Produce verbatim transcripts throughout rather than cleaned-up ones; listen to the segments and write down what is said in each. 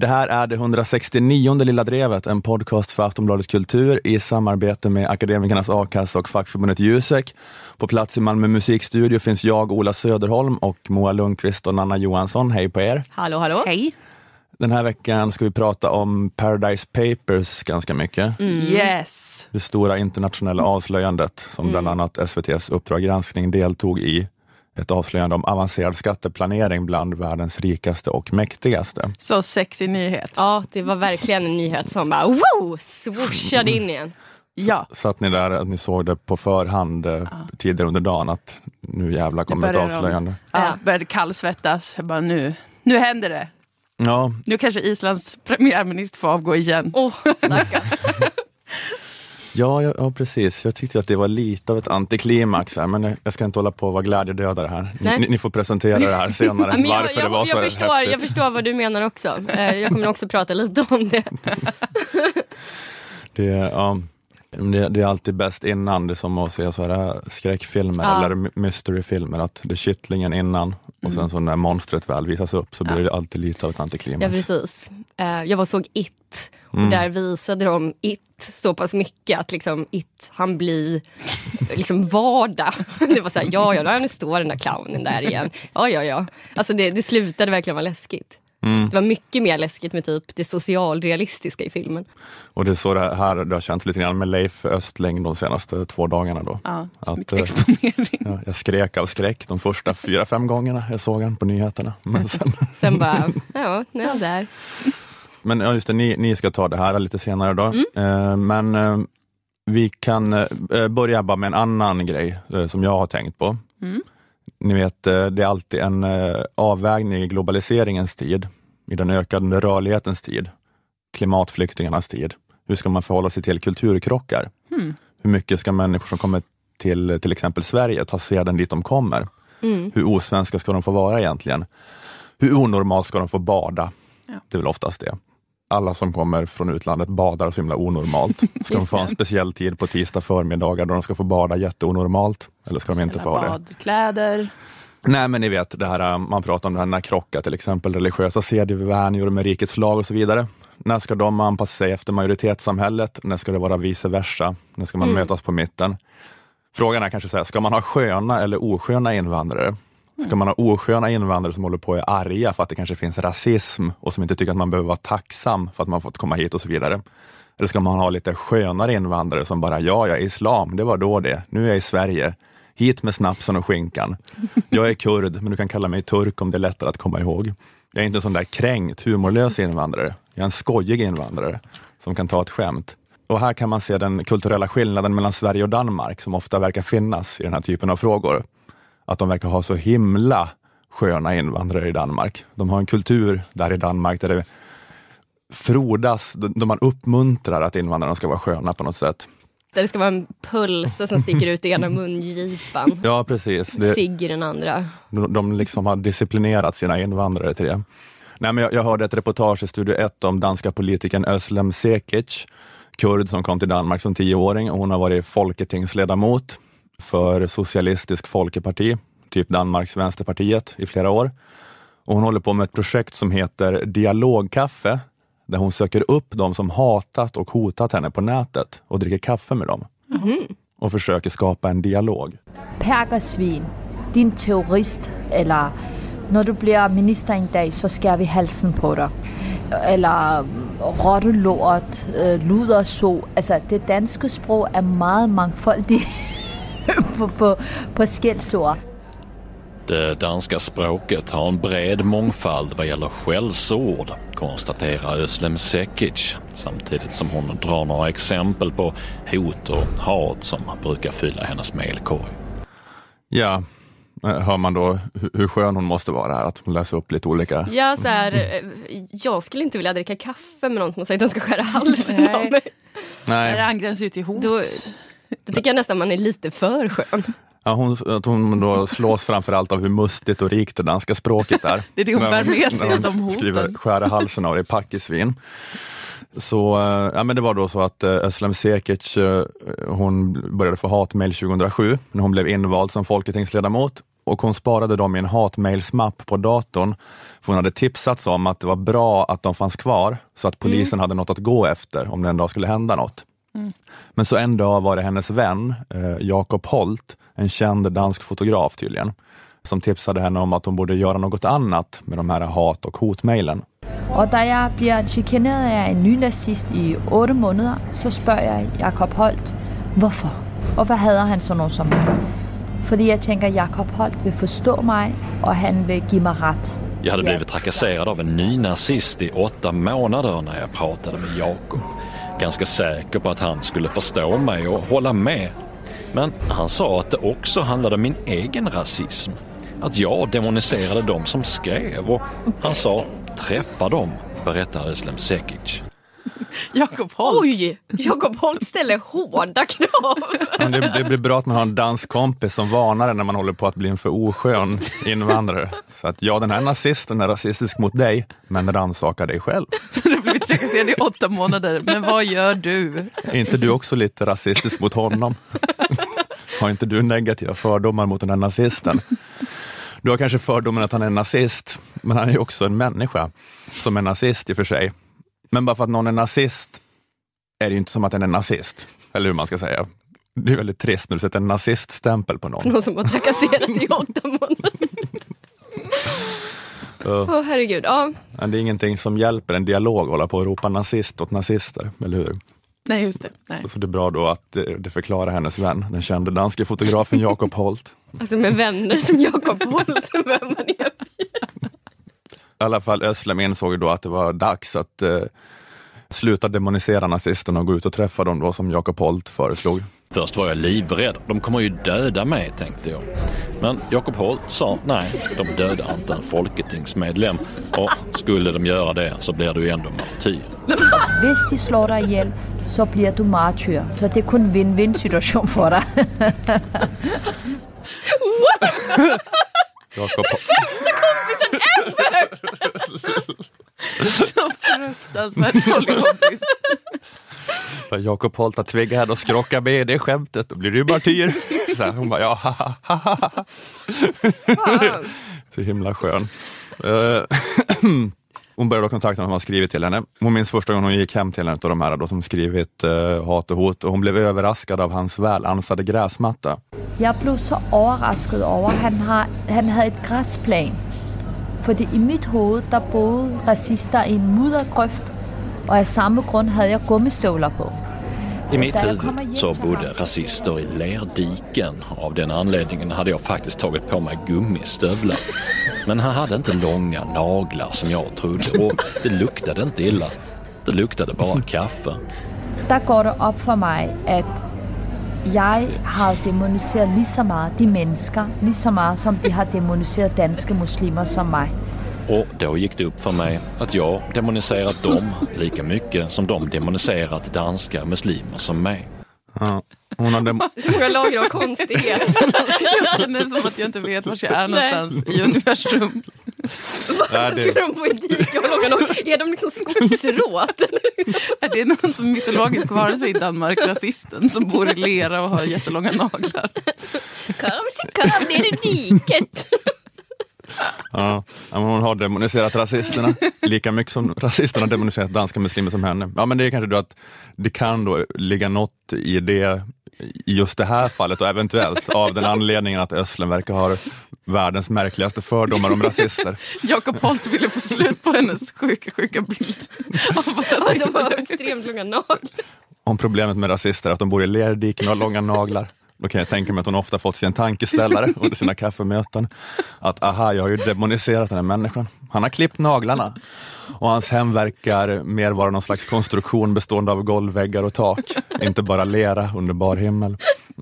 Det här är det hundrasextionionde Lilla Drevet, en podcast för Aftonbladets kultur i samarbete med Akademikernas A-kassa och fackförbundet Jusek. På plats i Malmö musikstudio finns jag, Ola Söderholm, och Moa Lundqvist och Nanna Johansson. Hej på er. Hallå, hallå. Hej. Den här veckan ska vi prata om Paradise Papers ganska mycket. Mm. Yes. Det stora internationella avslöjandet som mm. bland annat S V T:s Uppdrag granskning deltog i. Ett avslöjande om avancerad skatteplanering bland världens rikaste och mäktigaste. Så sexig nyhet. Ja, det var verkligen en nyhet som bara wow, swooshade in igen. Ja. Så, satt ni där att ni såg det på förhand ja. tidigare under dagen att nu jävla kommer ett avslöjande. De, ja, började kallsvettas. Jag bara nu, nu händer det. Ja. Nu kanske Islands premiärminister får avgå igen. Åh, oh, snacka. Ja, ja, ja, precis. Jag tyckte att det var lite av ett antiklimax här, men jag, jag ska inte hålla på att vara glädjedödare här. Ni, ni får presentera det här senare. Men jag, varför jag, det var jag, så förstår, häftigt. jag förstår vad du menar också. Jag kommer också prata lite om det. det, ja, det, det är alltid bäst innan, det är som att se så här skräckfilmer ja. eller mysteryfilmer, att det är kittlingen innan och sen så när monstret väl visas upp så blir ja. det alltid lite av ett antiklimax. Ja, precis. Jag var såg It och mm. där visade de It så pass mycket att liksom It, han blir liksom vardag. Det var så här, ja, ja, där står den där clownen där igen. Ja, ja, ja. Alltså det, det slutade verkligen vara läskigt. Mm. Det var mycket mer läskigt med typ det socialrealistiska i filmen. Och det är så det här det har känts lite grann med Leif Östling de senaste två dagarna då. Ja, så att, mycket exponering. Ja, jag skrek av skräck de första fyra, fem gångerna jag såg han på nyheterna. Men sen, sen bara, ja, nu är jag där. Men ja, just det, ni, ni ska ta det här lite senare då. Mm. Eh, men eh, vi kan eh, börja bara med en annan grej eh, som jag har tänkt på. Mm. Ni vet, eh, det är alltid en eh, avvägning i globaliseringens tid, i den ökade rörlighetens tid, klimatflyktingarnas tid. Hur ska man förhålla sig till kulturkrockar? Mm. Hur mycket ska människor som kommer till till exempel Sverige ta seden dit de kommer? Mm. Hur osvenska ska de få vara egentligen? Hur onormalt ska de få bada? Ja. Det är väl oftast det. Alla som kommer från utlandet badar så himla onormalt. Ska de få en speciell tid på tisdag förmiddagar då de ska få bada jätteonormalt? Eller ska de inte få det? Badkläder. Nej, men ni vet, det här, man pratar om det här när krockar till exempel, religiösa sedvänjor med rikets lag och så vidare. När ska de anpassa sig efter majoritetssamhället? När ska det vara vice versa? När ska man mm. mötas på mitten? Frågan är kanske så här, ska man ha sköna eller osköna invandrare? Ska man ha osköna invandrare som håller på att är arga för att det kanske finns rasism och som inte tycker att man behöver vara tacksam för att man fått komma hit och så vidare? Eller ska man ha lite skönare invandrare som bara, ja, jag är islam, det var då det. Nu är jag i Sverige. Hit med snapsen och skinkan. Jag är kurd, men du kan kalla mig turk om det är lättare att komma ihåg. Jag är inte en sån där kränkt, humorlös invandrare. Jag är en skojig invandrare som kan ta ett skämt. Och här kan man se den kulturella skillnaden mellan Sverige och Danmark som ofta verkar finnas i den här typen av frågor. Att de verkar ha så himla sköna invandrare i Danmark. De har en kultur där i Danmark där det frodas, där man uppmuntrar att invandrarna ska vara sköna på något sätt. Där det ska vara en puls som sticker ut i ena mungipan. Ja, precis. Det, Sigg i den andra. De, de liksom har disciplinerat sina invandrare till det. Nej, men jag, jag hörde ett reportage i Studio ett om danska politikern Özlem Cekic, kurd som kom till Danmark som tioåring. Och hon har varit folketingsledamot för Socialistisk Folkeparti, typ Danmarks Vänsterpartiet, i flera år. Och hon håller på med ett projekt som heter Dialogkaffe, där hon söker upp de som hatat och hotat henne på nätet och dricker kaffe med dem. Mm. Och försöker skapa en dialog. Perkersvin, din terrorist, eller när du blir minister en dag så skär vi halsen på dig. Eller råttelort, luderså. Alltså det danska språk är meget mangfoldigt på, på, på skälsord. Det danska språket har en bred mångfald vad gäller skällsord, konstaterar Özlem Cekic, samtidigt som hon drar några exempel på hot och hat som brukar fylla hennes mejlkorg. Ja, hör man då hur skön hon måste vara här, att hon läser upp lite olika... Ja, så här, jag skulle inte vilja dricka kaffe med någon som har sagt att de ska skära halsen Nej. av mig. Nej. Är det angränsar ju till hot? Då, då tycker jag nästan man är lite för skön. Ja, hon, att hon då slås framförallt av hur mustigt och rikt det danska språket är. Det är det hon bär med sig av de hoten. Skriver skära halsen av det i packisvin. Så ja, men det var då så att Özlem Cekic, hon började få hatmejl tjugohundrasju när hon blev invald som folketingsledamot. och hon sparade dem i en hatmailsmapp på datorn. För hon hade tipsats om att det var bra att de fanns kvar så att polisen mm. hade något att gå efter om det en dag skulle hända något. Mm. Men så en dag var det hennes vän, eh, Jakob Holt, en känd dansk fotograf tydligen, som tipsade henne om att hon borde göra något annat med de här hat- och hotmailen. Och när jag blir chikanerad av en ny nazist i åtta månader så spör jag Jakob Holt, varför? Och vad hader han så någon som mig? För jag tänker att Jakob Holt vill förstå mig och han vill ge mig rätt. Jag hade blivit trakasserad av en ny nazist i åtta månader när jag pratade med Jakob. Ganska säker på att han skulle förstå mig och hålla med. Men han sa att det också handlade om min egen rasism. Att jag demoniserade dem som skrev och han sa, träffa dem, berättar Özlem Cekic. Jakob Holt. Oj, Jakob Holt ställer hårda krav. Men det, det blir bra att man har en dansk kompis som varnar när man håller på att bli en för oskön invandrare. Så att ja, den här nazisten är rasistisk mot dig, men rannsaka dig själv. Så du blir trakasserad i åtta månader, men vad gör du? Är inte du också lite rasistisk mot honom? Har inte du negativa fördomar mot den här nazisten? Du har kanske fördomen att han är en nazist, men han är ju också en människa som är nazist i och för sig. Men bara för att någon är nazist är det ju inte som att den är nazist. Eller hur man ska säga. Det är väldigt trist när du sätter en naziststämpel på någon. Någon som har trakasserat i åtta månader. Åh uh. oh, herregud, ja. Men det är ingenting som hjälper en dialog att hålla på och ropa nazist åt nazister, eller hur? Nej, just det. Nej. Så det är bra då att det, det förklarar hennes vän, den kände danske fotografen Jakob Holt. Alltså med vänner som Jakob Holt, vem man är. I alla fall Özlem insåg då att det var dags att eh, sluta demonisera nazisterna och gå ut och träffa dem då som Jakob Holt föreslog. Först var jag livrädd. De kommer ju döda mig, tänkte jag. Men Jakob Holt sa nej, de dödar inte en folketingsmedlem. Och skulle de göra det så blir du ändå martyr. Hvis de slår dig ihjäl så blir du martyr. Så det är kun win-win situation för dig. Jakob sämsta kompisen ever! Så fruktansvärt dålig kompis. Jakob Holt har tvingad och skrocka med det skämtet. Då blir du martyr. Så här, hon bara, ja, ha, ha, ha, ha. Så himla skön. Hon började då kontakta med som har skrivit till henne. Hon minns första gången hon gick hem till en av de här då, som skrivit uh, hat och hot. Och hon blev överraskad av hans välansade gräsmatta. Jag blev så överraskad över att han, har, han hade ett gräsplan. För i mitt huvud där bodde rasister i en muddergröft. Och av samma grund hade jag gummistövlar på. I mitt huvud så bodde rasister i lerdiken. Av den anledningen hade jag faktiskt tagit på mig gummistövlar. Men han hade inte långa naglar som jag trodde. Och det luktade inte illa. Det luktade bara kaffe. Där går det upp för mig att jag har demoniserat lika mycket de människor, lika mycket som de har demoniserat danska muslimer som mig. Och då gick det upp för mig att jag demoniserat dem lika mycket som de demoniserat danska muslimer som mig. Ja, hon hade... Många lager av konstighet. Jag känner som att jag inte vet var jag är någonstans i universum. Varför skulle de på en dike och långa lager? Är de liksom skogsråt? Är det någon mytologisk varelse i Danmark, rasisten, som bor i lera och har jättelånga naglar? Kom, kom, det är det diket. Ja, hon har demoniserat rasisterna lika mycket som rasisterna demoniserat danska muslimer som henne. Ja, men det är kanske då att det kan då ligga något i det i just det här fallet och eventuellt av den anledningen att Özlem verkar ha världens märkligaste fördomar om rasister. Jakob Holt ville få slut på hennes sjuka, sjuka bild av rasister. De har extremt långa naglar. Om problemet med rasister är att de bor i lerdiken och har långa naglar. Då kan jag tänka mig att hon ofta fått sin tankeställare under sina kaffemöten. Att aha, jag har ju demoniserat den här människan. Han har klippt naglarna. Och hans hem verkar mer vara någon slags konstruktion bestående av golvväggar och tak. Inte bara lera under bar himmel.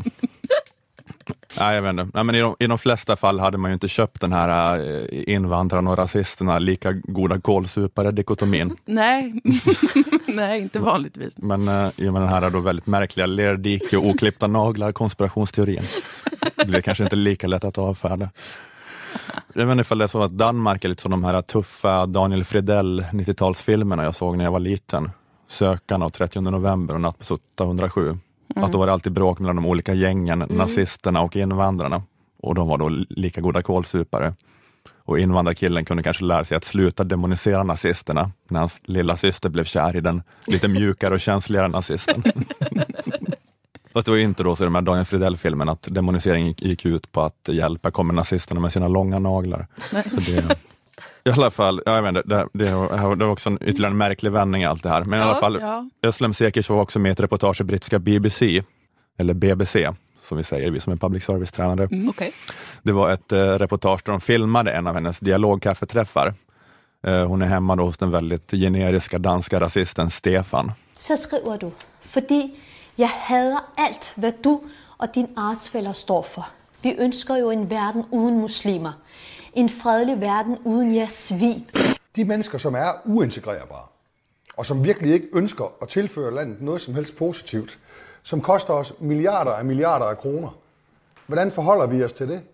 Nej, jag vet inte. Nej, men i, de, i de flesta fall hade man ju inte köpt den här äh, invandrarna och rasisterna lika goda kålsupare dikotomin. Nej, nej, inte vanligtvis. Men äh, i och med den här då väldigt märkliga lerdike och oklippta naglar, konspirationsteorin. Det blir kanske inte lika lätt att avfärda. Jag vet inte ifall det är så att Danmark är lite som de här tuffa Daniel Fridell nittiotalsfilmerna jag såg när jag var liten. Sökarna av trettionde november och Natt på Sutta hundrasju. Mm. Att då var det alltid bråk mellan de olika gängen, mm. nazisterna och invandrarna. Och de var då lika goda kålsupare. Och invandrarkillen kunde kanske lära sig att sluta demonisera nazisterna när hans lilla syster blev kär i den lite mjukare och känsligare nazisten. Fast det var ju inte då så i de här Daniel Fridell-filmen att demonisering gick ut på att hjälpa kommer nazisterna med sina långa naglar. Så det, i alla fall, jag vet inte, det, det, det var också en ytterligare en märklig vändning i allt det här. Men i alla fall, ja. Özlem Cekic var också med i ett reportage i brittiska B B C, eller B B C, som vi säger, vi som är public service-tränare. Mm. Okay. Det var ett eh, reportage där de filmade en av hennes dialogkaffeträffar. Eh, hon är hemma då hos den väldigt generiska danska rasisten Stefan. Så skriver du, fordi jag hader allt vad du och din artsfæller står för. Vi önskar ju en värld utan muslimer. En fredlig värld utan jer svin. De mennesker, som er uintegrerbare, og som virkelig ikke ønsker at tilføre landet noget som helst positivt, som koster os milliarder af milliarder af kroner. Hvordan forholder vi os til det?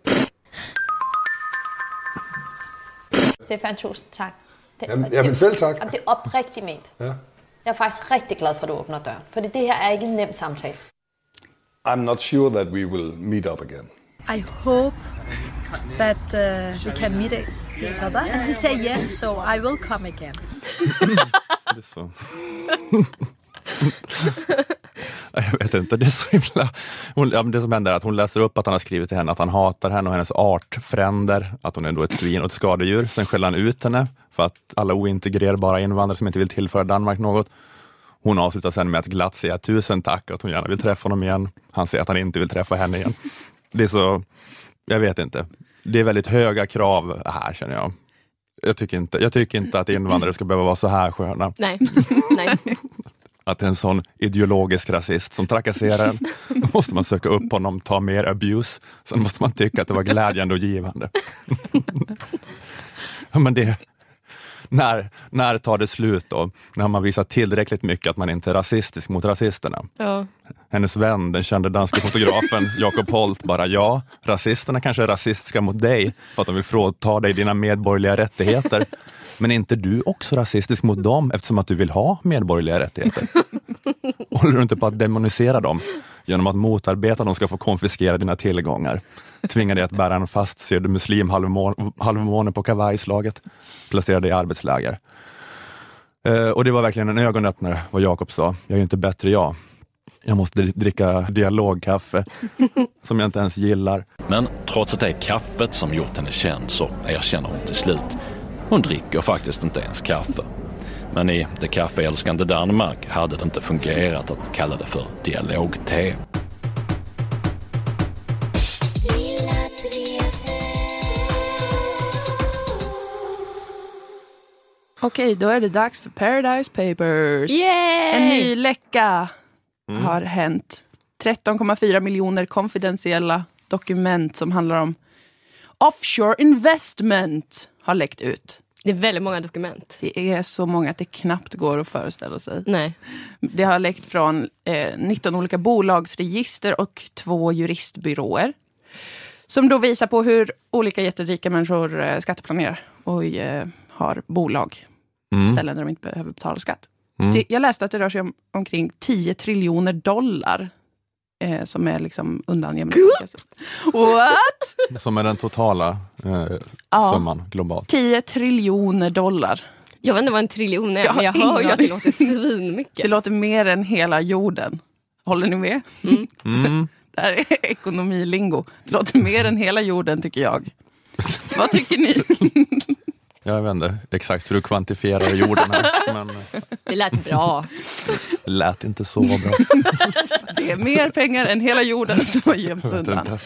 Stefan, tusind tak. Det, Jamen, jamen selv tak. Det er oprigtigt ment. Ja. Jeg er faktisk rigtig glad for, at du åbner døren. For det her er ikke en nem samtale. I'm not sure that we will meet up again. I hope that uh, we can meet each other. And he said yes, so I will come again. Det är så. Jag vet inte, det är så himla... Hon, ja, det som händer är att hon läser upp att han har skrivit till henne att han hatar henne och hennes artfränder, att hon är då ett svin och ett skadedjur. Sen skäller han ut henne för att alla ointegrerbara invandrare som inte vill tillföra Danmark något. Hon avslutar sen med att glatt säga tusen tack och att hon gärna vill träffa honom igen. Han säger att han inte vill träffa henne igen. Det är så... Jag vet inte. Det är väldigt höga krav här, känner jag. Jag tycker inte, jag tycker inte att invandrare ska behöva vara så här sköna. Nej, nej. Att en sån ideologisk rasist som trakasserar en, då måste man söka upp honom, ta mer abuse. Sen måste man tycka att det var glädjande och givande. Men det... När, när tar det slut då? När man visar tillräckligt mycket att man inte är rasistisk mot rasisterna. Ja. Hennes vän, den kände danska fotografen Jakob Holt, bara ja, rasisterna kanske är rasistiska mot dig för att de vill fråta dig dina medborgerliga rättigheter. Men är inte du också rasistisk mot dem eftersom att du vill ha medborgerliga rättigheter? Håller du inte på att demonisera dem genom att motarbeta dem ska få konfiskera dina tillgångar? Tvinga dig att bära en fastsydd muslim halvmåne, halvmåne på kavajslaget. Placera dig i arbetsläger. Uh, och det var verkligen en ögonöppnare vad Jakob sa. Jag är ju inte bättre jag. Jag måste dricka dialogkaffe som jag inte ens gillar. Men trots att det är kaffet som gjort henne känd så erkänner hon till slut. Hon dricker faktiskt inte ens kaffe. Men i det kaffeälskande Danmark hade det inte fungerat att kalla det för dialogte. Okej, då är det dags för Paradise Papers. Yay! En ny läcka mm. har hänt. tretton komma fyra miljoner konfidentiella dokument som handlar om offshore investment har läckt ut. Det är väldigt många dokument. Det är så många att det knappt går att föreställa sig. Nej. Det har läckt från eh, nitton olika bolagsregister och två juristbyråer. Som då visar på hur olika jätterika människor eh, skatteplanerar och eh, har bolag. Mm. Ställen där de inte behöver betala skatt. Mm. Det, jag läste att det rör sig om omkring tio triljoner dollar. Eh, som är liksom undangömda. What? Som är den totala eh, ja. summan globalt. tio triljoner dollar. Jag vet inte vad en triljon är, jag men jag hör ju att det låter svinmycket. Det låter mer än hela jorden. Håller ni med? Mm. Mm. Det här är ekonomilingo. Det låter mer än hela jorden tycker jag. Vad tycker ni? Jag vet inte exakt hur du kvantifierar jorden här. Men det lät bra. Det lät inte så bra. Det är mer pengar än hela jorden som har gömts undan.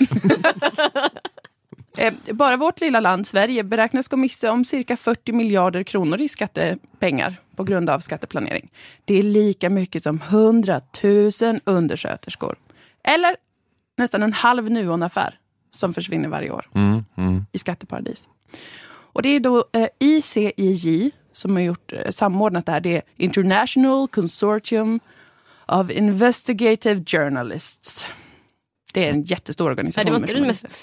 Bara vårt lilla land, Sverige, beräknas gå miste om cirka fyrtio miljarder kronor i skattepengar på grund av skatteplanering. Det är lika mycket som hundratusen undersköterskor. Eller nästan en halv Nuon-affär som försvinner varje år mm, mm. i skatteparadis. Och det är då eh, I C I J som har gjort, eh, samordnat det här. Det är International Consortium of Investigative Journalists. Det är en jättestor organisation. Nej, det var inte den mest snap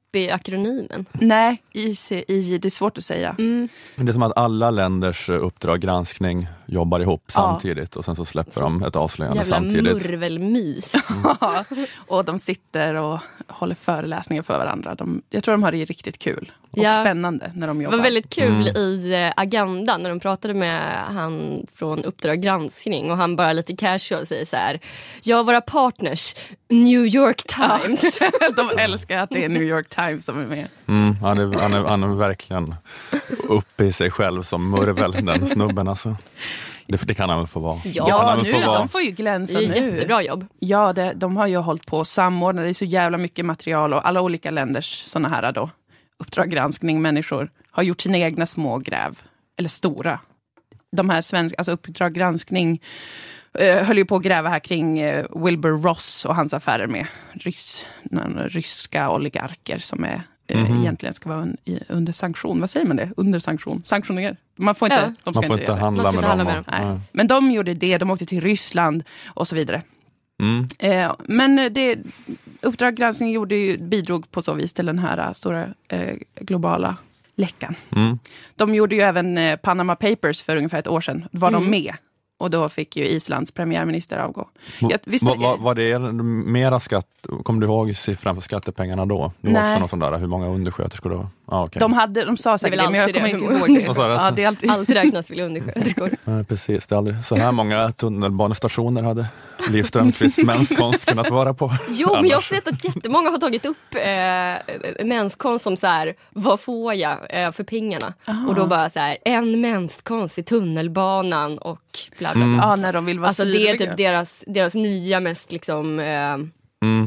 i akronymen? Nej, I C I, det är svårt att säga. Mm. Det är som att alla länders Uppdrag granskning jobbar ihop ja. samtidigt och sen så släpper så de ett avslöjande jävla samtidigt. Jävla murvelmys. Mm. Och de sitter och håller föreläsningar för varandra. De, jag tror de har det riktigt kul och ja. spännande när de jobbar. Det var väldigt kul mm. i Agenda när de pratade med han från Uppdrag granskning och han bara lite casual säger så här: ja, våra partners New York Times. De älskar att det är New York Times som är med. Mm, han, är, han, är, han är verkligen uppe i sig själv som murvel, den snubben alltså. Det, det kan han väl få vara. Ja, ja nu, de får ju glänsa nu. Det är nu. Jättebra jobb. Ja, det, de har ju hållit på att samordna. Det är så jävla mycket material och alla olika länders såna här då, Uppdrag granskning människor har gjort sina egna små gräv. Eller stora. De här svenska, alltså Uppdrag granskning eh, höll ju på att gräva här kring eh, Wilbur Ross och hans affärer med rys, ryska oligarker som är Mm-hmm. egentligen ska vara un, i, under sanktion. Vad säger man det? Under sanktion. Sanktioner. Man får inte, ja. de ska man får inte, inte handla med dem. Med dem. Nej. Nej. Men de gjorde det. De åkte till Ryssland och så vidare. Mm. Eh, men det, Uppdrag granskning gjorde ju, bidrog på så vis till den här stora eh, globala läckan. Mm. De gjorde ju även eh, Panama Papers för ungefär ett år sedan. Var mm. de med? Och då fick ju Islands premiärminister avgå. Jag, visst, var, var, var det mera skatt? Kommer du ihåg siffran för skattepengarna då? Det var också något sånt där, hur många undersköterskor då? Ah, okay. De, hade, de sa säkert det, det men jag kommer det. inte ihåg det. Ja, det är alltid, alltid räknas väl undersköterskor. Ja, precis, det är aldrig så här många tunnelbanestationer hade Liv Strömquists mänskonst kunnat vara på. Jo, men jag har sett att jättemånga har tagit upp eh, mänskonst som så här, vad får jag eh, för pengarna? Aha. Och då bara så här, en mänskonst i tunnelbanan och bla bla bla. Mm. Ja, när de vill vara alltså det är typ deras, deras nya mest liksom eh, mm.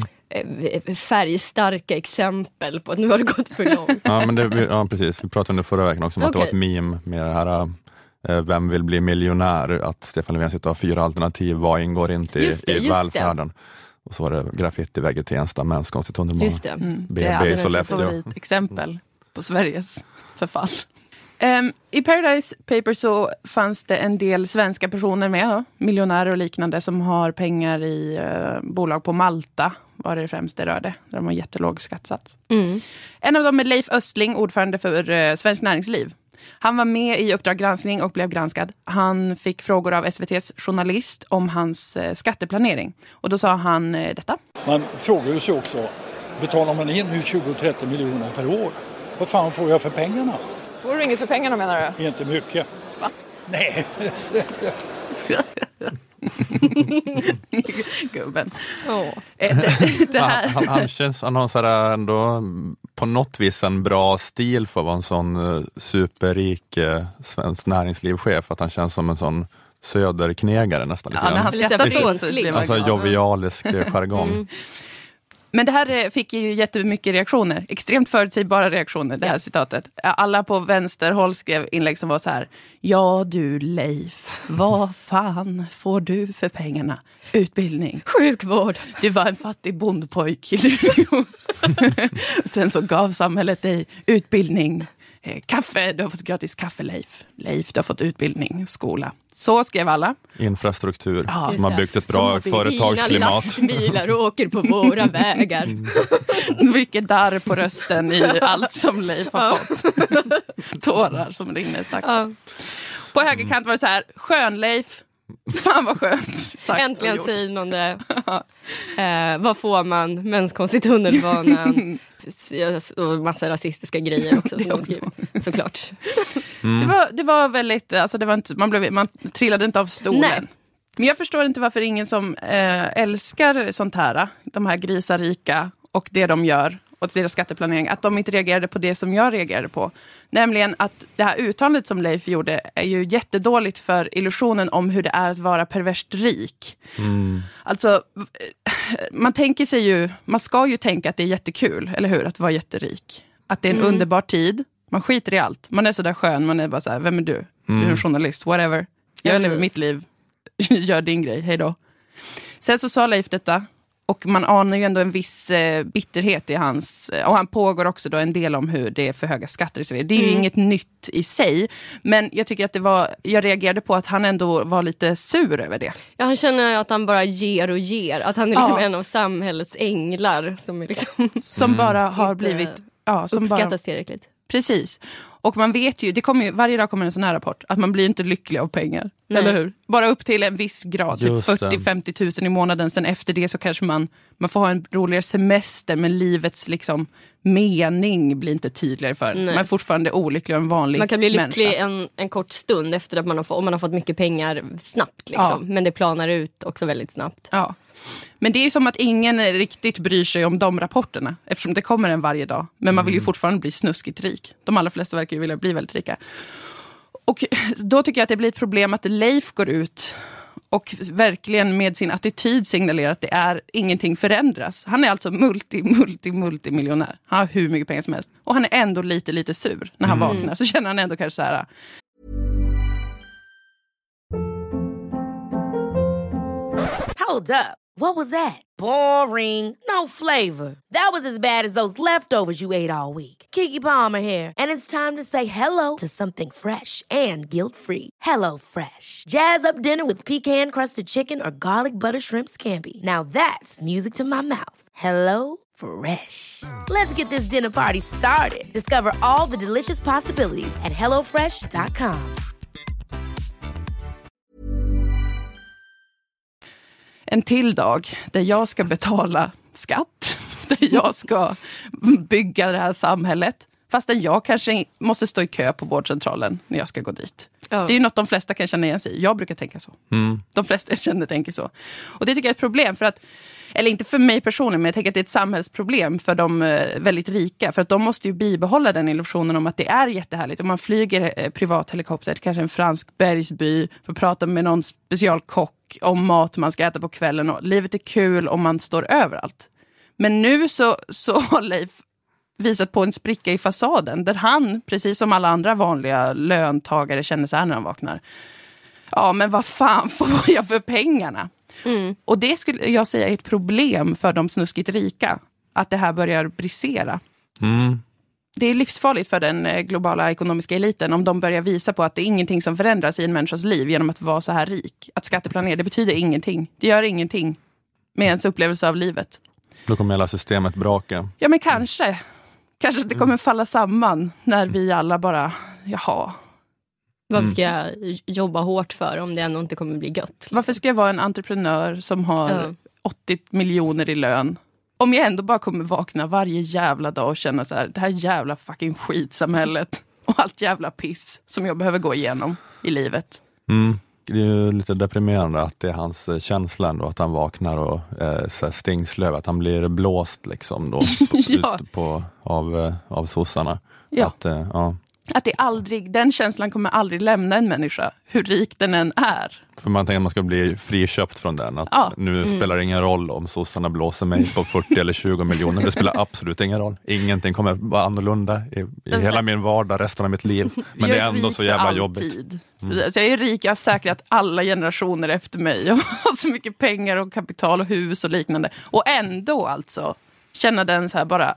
färgstarka exempel på att nu har det gått för långt. Ja, men det, ja, precis. Vi pratade under förra veckan också om okay. att det var ett meme med det här äh, vem vill bli miljonär? Att Stefan Löfven sitter och har fyra alternativ. Vad ingår inte i, det, i välfärden? Det. Och så var det graffiti-vägg i Tensta, mänskonst i tunnelbanan. Just det. Mm. Det är alldeles ett exempel på Sveriges förfall. Um, I Paradise Papers så fanns det en del svenska personer med, då, miljonärer och liknande, som har pengar i uh, bolag på Malta, var det främst det rörde, där de har jättelåg skattsats. Mm. En av dem är Leif Östling, ordförande för uh, Svensk Näringsliv. Han var med i Uppdrag granskning och blev granskad. Han fick frågor av S V T:s journalist om hans uh, skatteplanering. Och då sa han uh, detta. Man frågar ju sig också, betalar man in nu tjugo till trettio miljoner per år? Vad fan får jag för pengarna? Får du inget för pengarna, menar du? Inte mycket. Va? Nej. Gubben. Oh. Det, det här. Han, han känns han har så här ändå på något vis en bra stil för att vara en sån uh, superrik uh, svensk näringslivschef. Att han känns som en sån söderknegare nästan. Ja, när han skrattar så, så blir man alltså jovialisk jargong. Mm. Men det här fick ju jättemycket reaktioner. Extremt förutsägbara reaktioner, det här ja. citatet. Alla på vänsterhåll skrev inlägg som var så här: ja du Leif, vad fan får du för pengarna? Utbildning. Sjukvård. Du var en fattig bondpojk. Sen så gav samhället dig utbildning. Kaffe, du har fått gratis kaffe Leif. Leif, du har fått utbildning, skola. Så skrev alla. Infrastruktur ja, som har byggt ett bra företagsklimat. Lastbilar och åker på våra vägar. Mm. Mycket darr på rösten i allt som Leif har ja. fått. Tårar som rinner sagt. Ja. På högerkant var det så här: skön Leif. Fan vad skönt sagt. Äntligen säger någon det. eh, vad får man? Mänskonst i tunnelbanan. Och massa rasistiska grejer också som de skriver, såklart. Mm. Det, var, det var väldigt, alltså det var inte, man, blev, man trillade inte av stolen. Nej. Men jag förstår inte varför ingen som eh, älskar sånt här, de här grisarika och det de gör och deras skatteplanering, att de inte reagerade på det som jag reagerade på. Nämligen att det här uttalandet som Leif gjorde är ju jättedåligt för illusionen om hur det är att vara perverst rik. Mm. Alltså, man tänker sig ju, man ska ju tänka att det är jättekul, eller hur? Att vara jätterik. Att det är en mm. underbar tid. Man skiter i allt. Man är så där skön, man är bara så här: vem är du? Mm. Du är en journalist, whatever. Jag lever mitt liv. Gör din grej, hej då. Sen så sa Leif detta. Och man anar ju ändå en viss eh, bitterhet i hans... Eh, och han pågår också då en del om hur det är för höga skatter i Sverige. Det är ju mm. inget nytt i sig. Men jag tycker att det var... Jag reagerade på att han ändå var lite sur över det. Ja, han känner att han bara ger och ger. Att han är liksom ja. en av samhällets änglar. Som, är liksom som bara har blivit ja, som uppskattas bara, tillräckligt. Precis. Och man vet ju, det kommer ju, varje dag kommer en sån här rapport, att man blir inte lycklig av pengar. Nej. Eller hur? Bara upp till en viss grad, typ fyrtio till femtio tusen i månaden. Sen efter det så kanske man, man får ha en roligare semester, men livets liksom mening blir inte tydligare för. Nej. Man är fortfarande olycklig och en vanlig Man kan bli lycklig människa. en, en kort stund efter att man har, få, om man har fått mycket pengar snabbt. Liksom. Ja. Men det planar ut också väldigt snabbt. Ja. Men det är ju som att ingen riktigt bryr sig om de rapporterna, eftersom det kommer en varje dag. Men man vill ju fortfarande bli snuskigt rik. De allra flesta verkar ju vilja bli väldigt rika. Och då tycker jag att det blir ett problem att Leif går ut och verkligen med sin attityd signalerar att det är ingenting förändras. Han är alltså multi, multi, multimiljonär. Han har hur mycket pengar som helst. Och han är ändå lite, lite sur när han mm. vaknar. Så känner han ändå kanske så här... Hold up. What was that? Boring. No flavor. That was as bad as those leftovers you ate all week. Keke Palmer here. And it's time to say hello to something fresh and guilt-free. Hello Fresh. Jazz up dinner with pecan-crusted chicken or garlic butter shrimp scampi. Now that's music to my mouth. Hello Fresh. Let's get this dinner party started. Discover all the delicious possibilities at hello fresh dot com. En till dag där jag ska betala skatt, där jag ska bygga det här samhället, fastän jag kanske måste stå i kö på vårdcentralen när jag ska gå dit. Oh. Det är ju något de flesta kan känna igen sig. Jag brukar tänka så. Mm. De flesta jag känner tänker så. Och det tycker jag är ett problem för att, eller inte för mig personligen, men jag tänker att det är ett samhällsproblem för de väldigt rika. För att de måste ju bibehålla den illusionen om att det är jättehärligt. Om man flyger privat helikopter till kanske en fransk bergsby för att prata med någon specialkock om mat man ska äta på kvällen. Och livet är kul om man står överallt. Men nu så, så har Leif visat på en spricka i fasaden där han, precis som alla andra vanliga löntagare, känner så här när han vaknar. Ja, men vad fan får jag för pengarna? Mm. Och det skulle jag säga är ett problem för de snuskigt rika, att det här börjar brisera. Mm. Det är livsfarligt för den globala ekonomiska eliten om de börjar visa på att det är ingenting som förändras i en människas liv genom att vara så här rik. Att skatteplanera, det betyder ingenting. Det gör ingenting med ens upplevelse av livet. Då kommer hela systemet braka. Ja, men kanske. Kanske att det kommer falla samman när vi alla bara, jaha. Vad ska jag jobba hårt för om det ändå inte kommer bli gött? Varför ska jag vara en entreprenör som har mm. åttio miljoner i lön? Om jag ändå bara kommer vakna varje jävla dag och känna så här, det här jävla fucking skitsamhället och allt jävla piss som jag behöver gå igenom i livet. Mm. Det är ju lite deprimerande att det är hans känsla ändå, att han vaknar och eh, så här stingslöv, att han blir blåst liksom då på, ja. ut på, av, av sossarna. Ja. Att, eh, ja. Att det aldrig, den känslan kommer aldrig lämna en människa, hur rik den än är. För man tänker att man ska bli friköpt från den. Att ja. Nu mm. spelar det ingen roll om sossarna blåser mig på fyrtio eller tjugo miljoner. Det spelar absolut ingen roll. Ingenting kommer vara annorlunda i, i hela min vardag resten av mitt liv. Men det är ändå så jävla jobbigt. Mm. Så jag är rik, jag har säkrat alla generationer efter mig. Jag har så mycket pengar och kapital och hus och liknande. Och ändå alltså känna den så här bara...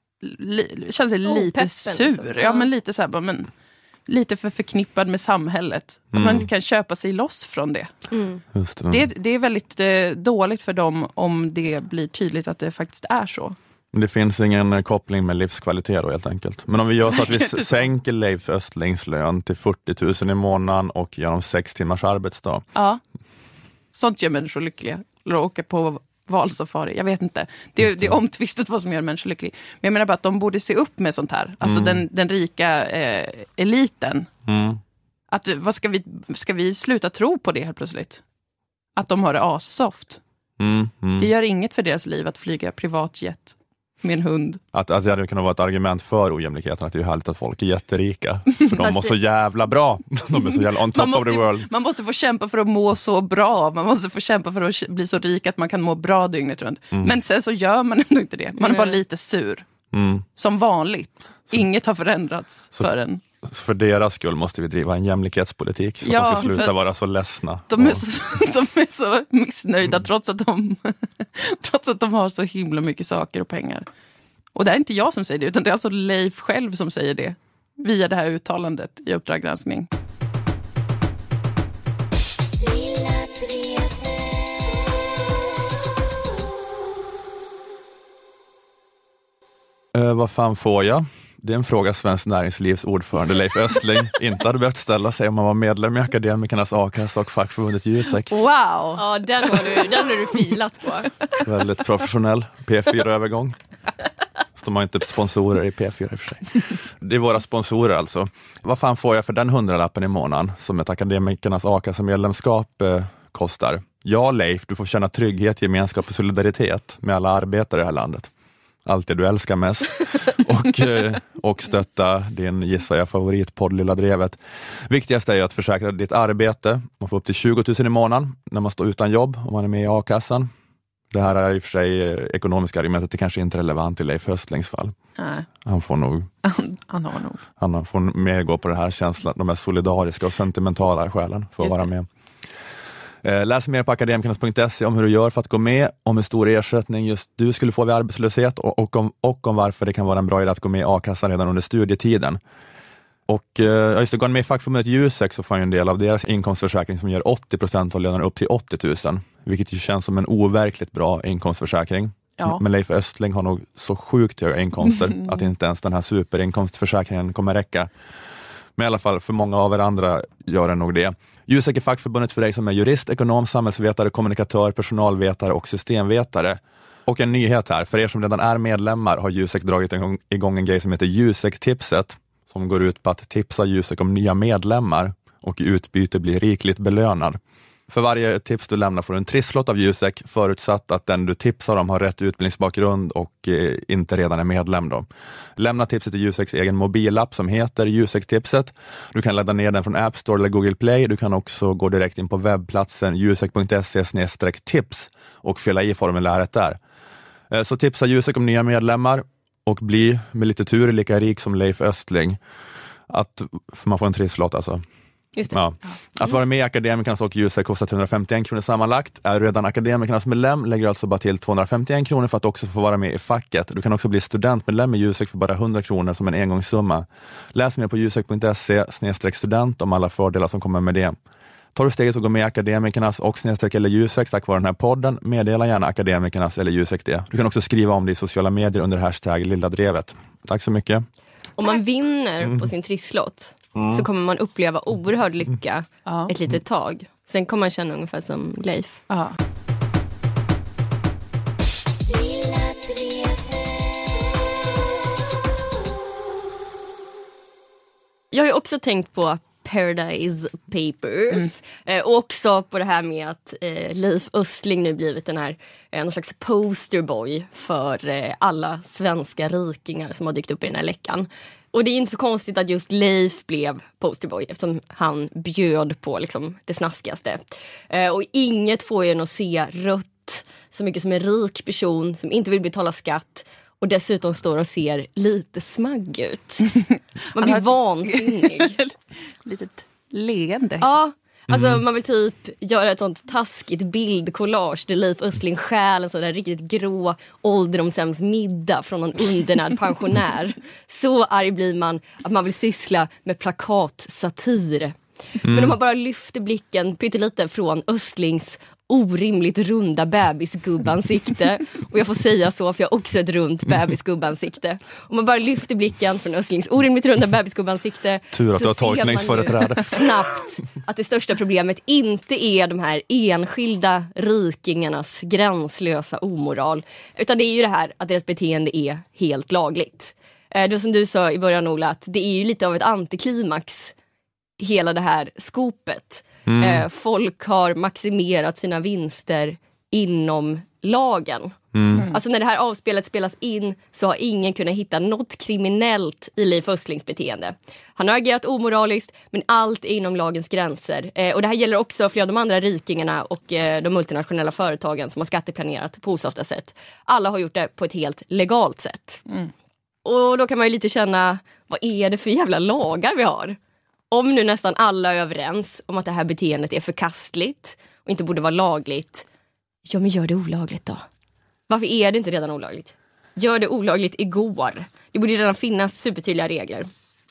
Li, känns sig oh, lite sur. Liksom. Ja, men lite så här, bara, men lite för förknippad med samhället. Mm. Att man inte kan köpa sig loss från det. Mm. Just det. Det, det är väldigt eh, dåligt för dem om det blir tydligt att det faktiskt är så. Det finns ingen koppling med livskvalitet då, helt enkelt. Men om vi gör så att vi sänker Leif Östlings lön till fyrtio tusen i månaden och gör dem sex timmars arbetsdag. Ja, sånt gör människor lyckliga. Eller åka på valsafari, jag vet inte. Det är, det. det är omtvistat vad som gör människor lycklig. Men jag menar bara att de borde se upp med sånt här. Alltså mm. den, den rika eh, eliten. Mm. Att, vad ska vi, ska vi sluta tro på det helt plötsligt? Att de har det assoft. Mm. Mm. Det gör inget för deras liv att flyga privatjet med en hund. Att, att det hade kunnat vara ett argument för ojämlikheten, att det är härligt att folk är jätterika. För de mår så jävla bra. De är så jävla on top måste, of the world. Man måste få kämpa för att må så bra. Man måste få kämpa för att bli så rik att man kan må bra dygnet runt. Mm. Men sen så gör man ändå inte det. Man är bara lite sur. Mm. Som vanligt. Så, Inget har förändrats så, för en. Så för deras skull måste vi driva en jämlikhetspolitik. Så ja, att de ska sluta vara så ledsna. De är så, de är så missnöjda mm. trots, att de, trots att de har så himla mycket saker och pengar. Och det är inte jag som säger det, utan det är alltså Leif själv som säger det. Via det här uttalandet i Uppdrag granskning. Uh, vad fan får jag? Det är en fråga Svenskt Näringslivs ordförande Leif Östling inte hade behövt ställa sig om man var medlem i Akademikernas A-kassa och fackförbundet Jusek. Wow! Ja, den har du, den har du filat på. Väldigt professionell P fyra-övergång. De har inte sponsorer i P fyra i och för sig. Det är våra sponsorer alltså. Vad fan får jag för den hundralappen i månaden som ett Akademikernas A-kassamedlemskap eh, kostar? Ja, Leif, du får känna trygghet, gemenskap och solidaritet med alla arbetare i det här landet. Allt det du älskar mest. Och, eh, och stötta din, gissar jag, favoritpodd Lilla Drevet. Viktigast är ju att försäkra ditt arbete. Man får upp till tjugo tusen i månaden när man står utan jobb om man är med i A-kassan. Det här är i och för sig ekonomiska argumentet, det kanske inte är relevant i Leif Östlings fall. Nej. Han får nog han har nog. Han får mer gå på det här känslan, de här solidariska och sentimentala skälen för att Just vara det. med. Eh, läs mer på akademikernas punkt se om hur du gör för att gå med, om hur stor ersättning just du skulle få vid arbetslöshet och, och, om, och om varför det kan vara en bra idé att gå med i A-kassan redan under studietiden. Och eh, just det, går med i fackförbundet Jusek så får jag en del av deras inkomstförsäkring som ger åttio procent av lönen upp till åttio tusen, vilket ju känns som en overkligt bra inkomstförsäkring. Ja. Men Leif Östling har nog så sjukt höga inkomster att inte ens den här superinkomstförsäkringen kommer räcka. Men i alla fall för många av er andra gör det nog det. Jusek är fackförbundet för dig som är jurist, ekonom, samhällsvetare, kommunikatör, personalvetare och systemvetare. Och en nyhet här, för er som redan är medlemmar har Jusek dragit igång, igång en grej som heter Jusek-tipset, som går ut på att tipsa Jusek om nya medlemmar och i utbyte blir rikligt belönad. För varje tips du lämnar får du en trisslott av Jusek, förutsatt att den du tipsar om har rätt utbildningsbakgrund och eh, inte redan är medlem då. Lämna tipset i Juseks egen mobilapp som heter Jusek-tipset. Du kan ladda ner den från App Store eller Google Play. Du kan också gå direkt in på webbplatsen jusek punkt se slash tips och fylla i formuläret där. Eh, så tipsa Jusek om nya medlemmar och bli med lite tur lika rik som Leif Östling. Att, för man får en trisslott alltså. Just det. Ja. Mm. Att vara med i Akademikernas och Jusek kostar trehundrafemtioen kronor sammanlagt. Är du redan Akademikernas medlem lägger du alltså bara till tvåhundrafemtioen kronor för att också få vara med i facket. Du kan också bli studentmedlem i Jusek för bara hundra kronor som en engångssumma. Läs mer på jusek punkt se slash student om alla fördelar som kommer med det. Tar du steget och går med i Akademikernas och snedstreck eller Jusek tack vare den här podden, meddela gärna Akademikernas eller Jusek det. Du kan också skriva om det i sociala medier under hashtag Lilla Drevet. Tack så mycket. Om man vinner på sin trisslott mm. så kommer man uppleva oerhörd lycka mm. ett litet tag. Sen kommer man känna ungefär som Leif. Ja. Jag har ju också tänkt på Paradise Papers mm. eh, och också på det här med att eh, Leif Östling nu blivit den här eh, någon slags posterboy för eh, alla svenska rikingar som har dykt upp i den här läckan. Och det är inte så konstigt att just Leif blev posterboy eftersom han bjöd på liksom, det snaskigaste. Eh, och inget får ju en att se rött så mycket som en rik person som inte vill betala skatt och dessutom står och ser lite smagg ut. Man blir vansinnig. Litet leende. Ja, alltså Mm. man vill typ göra ett sånt taskigt bildkollage där Leif Östling stjäl en sån där riktigt grå ålderdomshems middag från någon undernärd pensionär. Så arg blir man att man vill syssla med plakatsatir. Mm. Men om man bara lyfter blicken pyttelite från Östlings orimligt runda bebisgubbansikte. Och jag får säga så för jag har också ett runt bebisgubbansikte. Om man bara lyfter blicken från Östlings orimligt runda bebisgubbansikte. Tur att du har tolkningsföreträde. Snabbt att det största problemet inte är de här enskilda rikingarnas gränslösa omoral. Utan det är ju det här att deras beteende är helt lagligt. Det som du sa i början, Ola, att det är ju lite av ett antiklimax hela det här skopet. Mm. Eh, folk har maximerat sina vinster inom lagen. Mm. Alltså när det här avspelet spelas in så har ingen kunnat hitta något kriminellt i Leif Östlings beteende. Han har agerat omoraliskt men allt är inom lagens gränser. Eh, och det här gäller också flera av de andra rikingarna och eh, de multinationella företagen som har skatteplanerat på osofta sätt. Alla har gjort det på ett helt legalt sätt. Mm. Och då kan man ju lite känna, vad är det för jävla lagar vi har? Om nu nästan alla är överens om att det här beteendet är förkastligt och inte borde vara lagligt, ja men gör det olagligt då. Varför är det inte redan olagligt? Gör det olagligt igår. Det borde redan finnas supertydliga regler.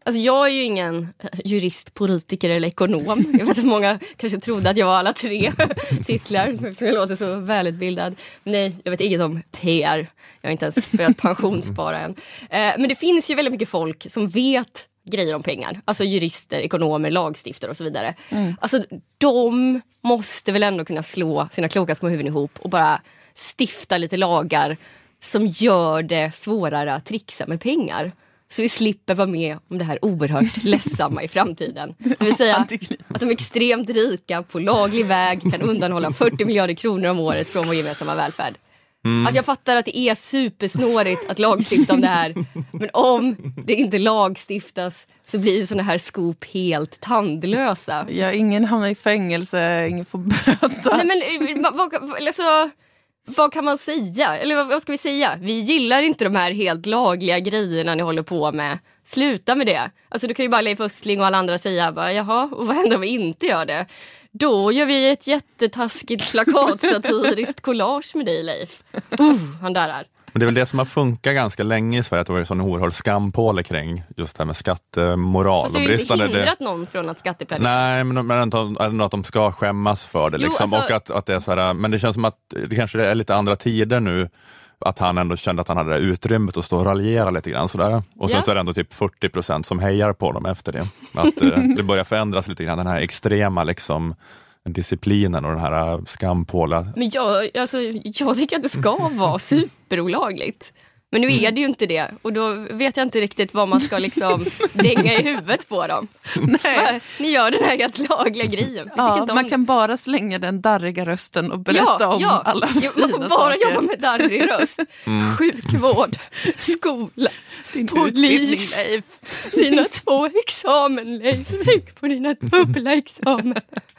Alltså jag är ju ingen jurist, politiker eller ekonom. Jag vet att många kanske trodde att jag var alla tre titlar, som jag låter så välutbildad. Nej, jag vet inget om P R. Jag har inte ens börjat pensionsspara än. Eh, men det finns ju väldigt mycket folk som vet grejer om pengar. Alltså jurister, ekonomer, lagstiftare och så vidare. Mm. Alltså de måste väl ändå kunna slå sina kloka små huvuden ihop och bara stifta lite lagar som gör det svårare att trixa med pengar. Så vi slipper vara med om det här oerhört ledsamma i framtiden. Det vill säga att de extremt rika på laglig väg kan undanhålla fyrtio miljarder kronor om året från vår gemensamma välfärd. Mm. Alltså jag fattar att det är supersnårigt att lagstifta om det här. Men om det inte lagstiftas så blir såna här skop helt tandlösa. Ja, ingen hamnar i fängelse, ingen får böta. Nej men vad, alltså, vad kan man säga? Eller vad, vad ska vi säga? Vi gillar inte de här helt lagliga grejerna ni håller på med. Sluta med det. Alltså du kan ju bara Leif Östling och alla andra säga bara, jaha, och vad händer om vi inte gör det? Då gör vi ett jättetaskigt plakatsatiriskt collage med dig, Leif. Uh, han där är. Men det är väl det som har funkat ganska länge i Sverige, att det var en sån oerhörd skampåle kring just det här med skattemoral. Fast det har ju inte hindrat det... någon från att skatteplanera. Nej, men, men ändå att de ska skämmas för det. Liksom. Jo, alltså... Och att, att det är så här, men det känns som att det kanske är lite andra tider nu. Att han ändå kände att han hade det utrymmet att stå och raljera lite grann sådär. Och sen yeah. så är det ändå typ fyrtio procent som hejar på dem efter det. Att eh, det börjar förändras lite grann, den här extrema liksom disciplinen och den här skampåla. Men jag, alltså, jag tycker att det ska vara superolagligt. Men nu är det ju inte det. Och då vet jag inte riktigt vad man ska liksom dänga i huvudet på dem. Nej. Ni gör den här helt lagliga grejen. Ja, inte man kan bara slänga den darriga rösten och berätta ja, om ja. alla fina saker. Man får bara saker. Jobba med darrig röst. Mm. Sjukvård, skola, din polis, Leif. Dina två examen, Leif. Tänk på dina dubbla examen.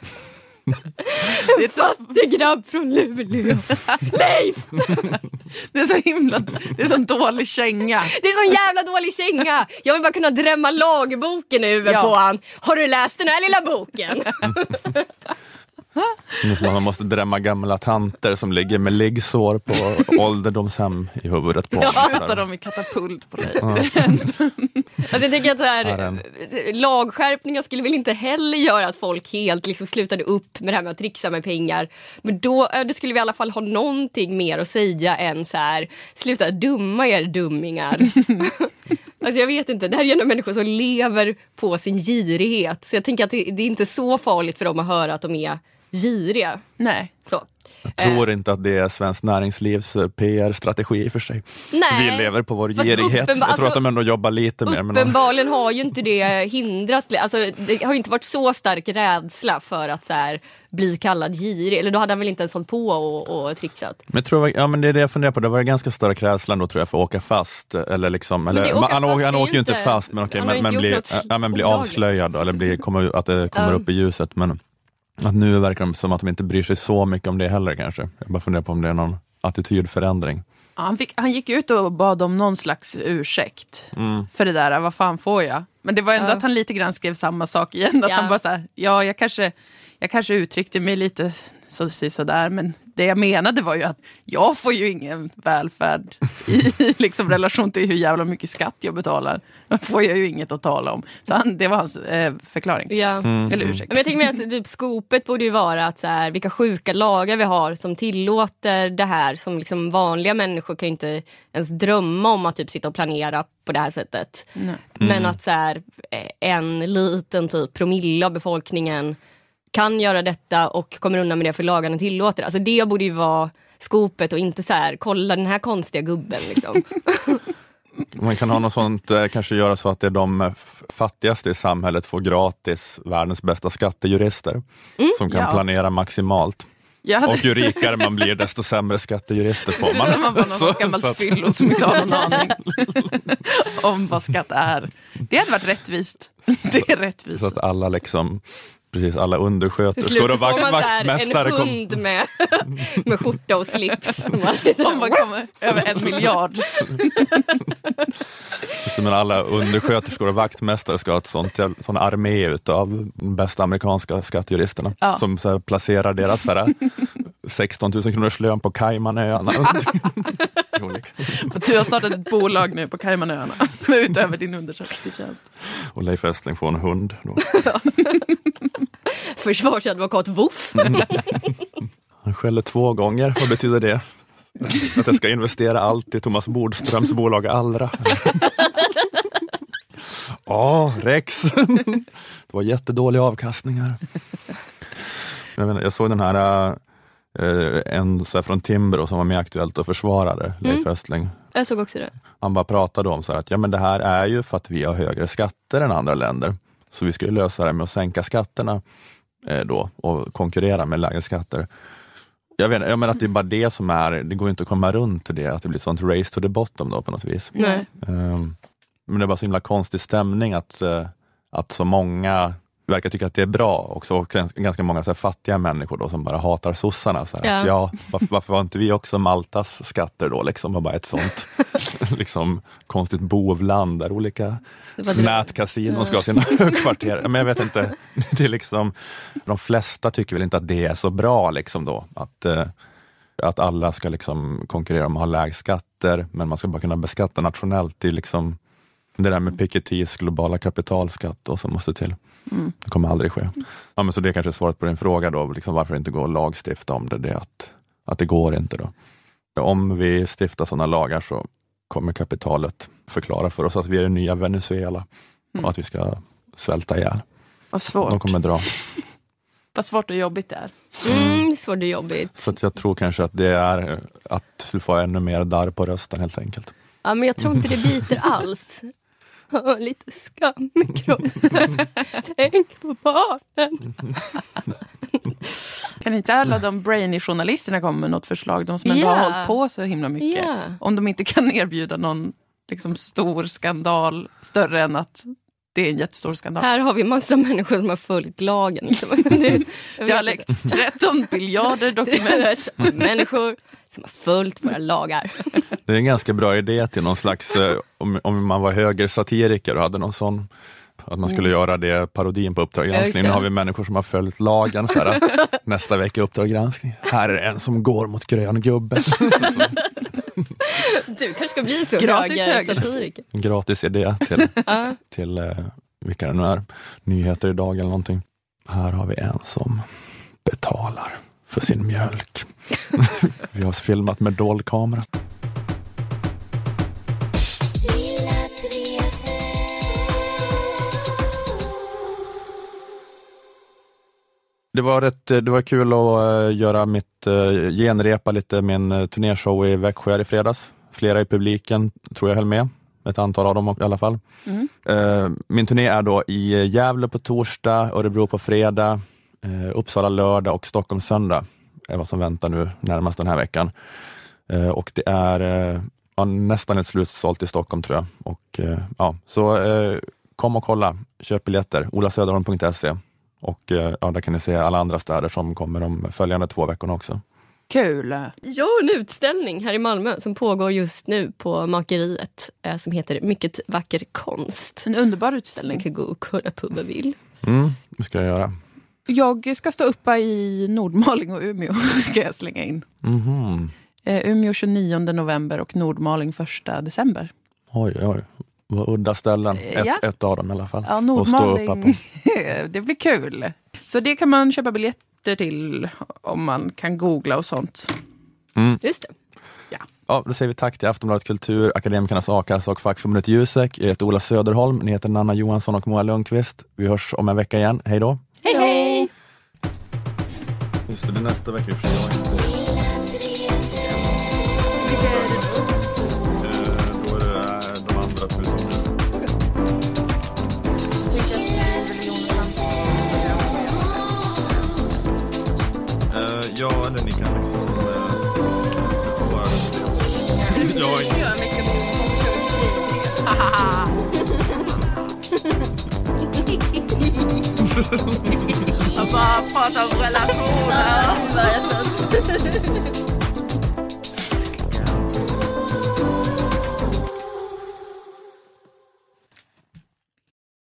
Det är ett fattig grabb från Luleå. Leif! Det är så himla, det är så dålig känga. Det är så jävla dålig känga. Jag vill bara kunna drämma lagboken över ja. på han. Har du läst den här lilla boken? Man måste drämma gamla tanter som ligger med liggsår på ålderdomshem i huvudet på. Ja, skjuta dem i katapult på dig. Ja. Alltså jag tänker att så här, lagskärpningar skulle väl inte heller göra att folk helt liksom slutade upp med det här med att trixa med pengar. Men då det skulle vi i alla fall ha någonting mer att säga än så här, sluta dumma er dummingar. Alltså jag vet inte, det här är ju människor som lever på sin girighet. Så jag tänker att det, det är inte så farligt för dem att höra att de är giriga. Nej. Så. Jag tror inte att det är Svenskt Näringslivs P R-strategi för sig. Nej. Vi lever på vår girighet. Jag tror alltså, att de ändå jobbar lite mer med uppenbarligen har ju inte det hindrat. Alltså, det har ju inte varit så stark rädsla för att så här, bli kallad girig. Eller då hade han väl inte ens hållit på och, och trixat. Men, jag tror, ja, men det är det jag funderar på. Det var en ganska större rädsla då tror jag för att åka fast. Eller liksom, eller, man, han, fast han åker ju inte fast men, okay, men, men, blir, ja, men blir avslöjad då, eller blir, kommer, att det kommer um. upp i ljuset. Men att nu verkar det som att de inte bryr sig så mycket om det heller kanske. Jag bara funderar på om det är någon attitydförändring. Ja, han, fick, han gick ut och bad om någon slags ursäkt mm. för det där, vad fan får jag? Men det var ändå ja. att han lite grann skrev samma sak igen. Att ja. han bara så här, ja jag kanske, jag kanske uttryckte mig lite så, så där, men det jag menade var ju att jag får ju ingen välfärd i liksom relation till hur jävla mycket skatt jag betalar. Då får jag ju inget att tala om. Så han, det var hans eh, förklaring. Ja. Mm. Eller ursäkt. Men jag tänker mig att typ, skopet borde ju vara att så här, vilka sjuka lagar vi har som tillåter det här. Som liksom vanliga människor kan ju inte ens drömma om att typ sitta och planera på det här sättet. Mm. Men att så här, en liten typ promille av befolkningen kan göra detta och kommer undan med det för lagarna tillåter. Alltså det borde ju vara skopet och inte så här, kolla den här konstiga gubben liksom. Man kan ha något sånt, kanske göra så att det är de fattigaste i samhället får gratis världens bästa skattejurister mm, som kan ja. planera maximalt. Hade... Och ju rikare man blir desto sämre skattejurister får man. Man bara något gammalt fyllo som inte har någon aning om vad skatt är. Det hade varit rättvist. Det är rättvist. Så att alla liksom precis, alla undersköterskor och vakt, vaktmästare en hund kom... med, med skjorta och slips. Om man kommer över en miljard. Men alla undersköterskor och vaktmästare ska ha ett sånt, sån armé utav de bästa amerikanska skattejuristerna ja. som så här, placerar deras så här, sexton tusen kronors lön på Caymanöarna. Du har startat ett bolag nu på Caymanöarna utöver din underskötersketjänst. Och Leif Östling får en hund då. Försvarsadvokat Woof. Han skäller två gånger. Vad betyder det? Att jag ska investera allt i Thomas Bodströms bolag Allra. Ja, Rex. Det var jättedåliga avkastningar. Jag, vet, jag såg den här eh, en så här från Timbro som var med Aktuellt och försvarade Leif mm. Östling. Jag såg också det. Han bara pratade om så här att ja, men det här är ju för att vi har högre skatter än andra länder. Så vi ska ju lösa det med att sänka skatterna eh, då och konkurrera med lägre skatter. Jag, vet, jag menar att det är bara det som är, det går inte att komma runt till det, att det blir sånt race to the bottom då på något vis. Nej. Um, men det är bara så himla konstig stämning att, uh, att så många verkar tycka att det är bra också, och ganska många så här fattiga människor då som bara hatar sossarna. Så här, ja. Att, ja, varför, varför var inte vi också Maltas skatter då liksom, var bara ett sånt liksom konstigt bovland där olika nätkasinon ska ha sina högkvarter. Men jag vet inte, det är liksom, de flesta tycker väl inte att det är så bra liksom då, att, eh, att alla ska liksom konkurrera om att ha lägre skatter, men man ska bara kunna beskatta nationellt. Det är liksom det där med Pikettys globala kapitalskatt då, som måste till. Mm. Det kommer aldrig ske. Ja, men så det är kanske svaret på din fråga då, liksom varför inte gå och lagstifta om det, det är att, att det går inte då. Om vi stiftar sådana lagar så kommer kapitalet förklara för oss att vi är det nya Venezuela mm. och att vi ska svälta ihjäl. Vad svårt. De kommer dra. Vad svårt och jobbigt det är. Mm, svårt och jobbigt. Så att jag tror kanske att det är att du får ännu mer darr på rösten helt enkelt. Ja, men jag tror inte det biter alls. Lite skam i kroppen. Tänk på barnen. Kan inte alla de brainy-journalisterna komma med något förslag? De som ändå yeah. har hållit på så himla mycket. Yeah. Om de inte kan erbjuda någon liksom, stor skandal större än att det är en jättestor skandal. Här har vi massa människor som har följt lagen. Liksom. Det, det har läckt tretton biljarder dokument. Människor som har följt våra lagar. Det är en ganska bra idé till någon slags, om, om man var högersatiriker och hade någon sån, att man skulle mm. göra det parodin på Uppdrag granskning. Nu har vi människor som har följt lagen så här, nästa vecka Uppdrag granskning. Här är en som går mot grön gubbe. Du kanske ska bli så gratis högersatiriker. En gratis idé till, till eh, vilka det nu är. Nyheter idag eller någonting. Här har vi en som betalar för sin mjölk. Vi har filmat med dold kamera. Det var, rätt, det var kul att uh, göra mitt, uh, genrepa lite min uh, turnéshow i Växjö i fredags. Flera i publiken tror jag höll med. Ett antal av dem i alla fall. Mm. Uh, min turné är då i Gävle på torsdag, Örebro på fredag, uh, Uppsala lördag och Stockholm söndag. Är vad som väntar nu närmast den här veckan. Uh, och det är uh, ja, nästan ett slutsålt i Stockholm tror jag. Och, uh, ja, så uh, kom och kolla, köp biljetter, ola söderholm punkt se. Och ja, där kan ni se alla andra städer som kommer de följande två veckorna också. Kul! Jag har en utställning här i Malmö som pågår just nu på Makeriet eh, som heter Mycket vacker konst. En underbar utställning. Man kan gå och kolla på vad vill. Mm, det ska jag göra. Jag ska stå uppe i Nordmaling och Umeå, kan jag slänga in. Mm-hmm. Eh, Umeå tjugonionde november och Nordmaling första december. Oj, oj. Vad udda ställen. Ett, ja. ett av dem i alla fall. Ja, Nordmaling. Det blir kul. Så det kan man köpa biljetter till om man kan googla och sånt. Mm. Just det. Ja. Ja, då säger vi tack till Aftonbladet Kultur, Akademikernas A-kassa och fackförbundet Jusek. Jag heter Ola Söderholm, ni heter Nanna Johansson och Moa Lundqvist. Vi hörs om en vecka igen. Hej då. Hej hej! Just det, det nästa vecka är för jag inte. Då är det de andra förutom. Ja, eller ni kan liksom vara det. Jag gör mycket Jag bara pratar om relationer.